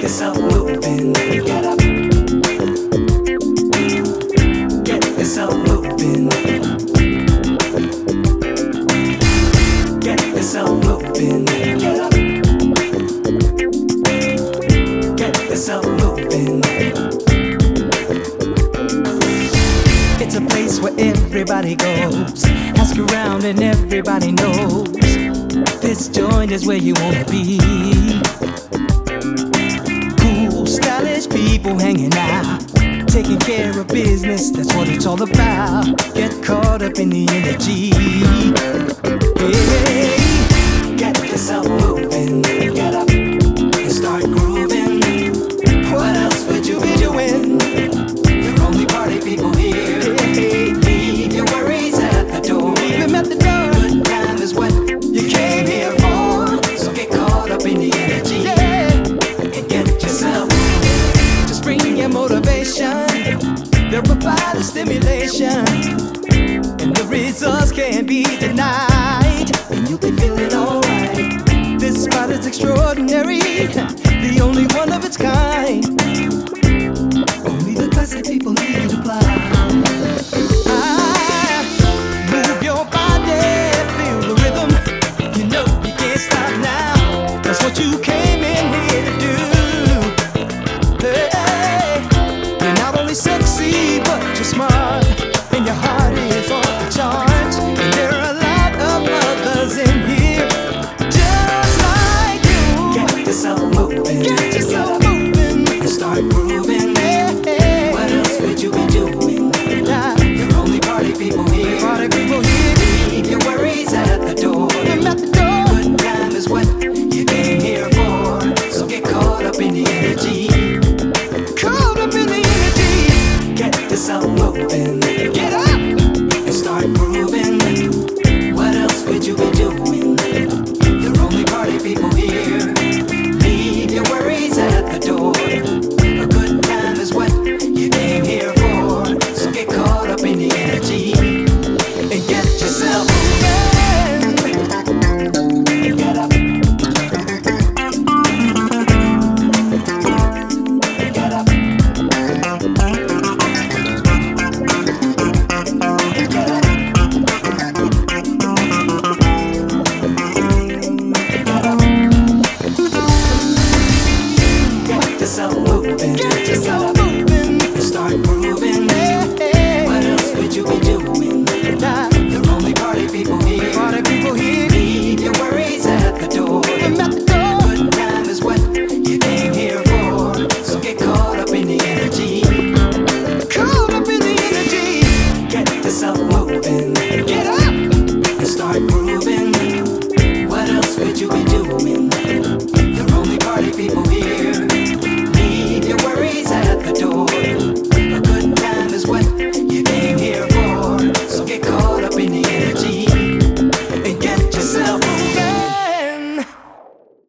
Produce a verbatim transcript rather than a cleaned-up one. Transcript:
yourself moving. Get up. Get yourself moving. Get yourself moving. Get up. Get yourself moving. It's a place where everybody goes. Ask around and everybody knows. This joint is where you wanna be. Cool, stylish people hanging out, taking care of business, that's what it's all about. Get caught up in the energy. Hey, get yourself moving. Get up and start grooving. What else would you be doing? You're only party people here. Hey, leave your worries at the door. Leave them at the door. Good time is what you came here for. So get caught up in the energy. Yeah. And get yourself moving. Just bring your motivation. They'll provide the stimulation, and the results can't be denied. And you'll be feeling alright. This spot is extraordinary, the only one of its kind. Only the classic people need to apply. Ah, move your body, feel the rhythm. You know you can't stop now. That's what you came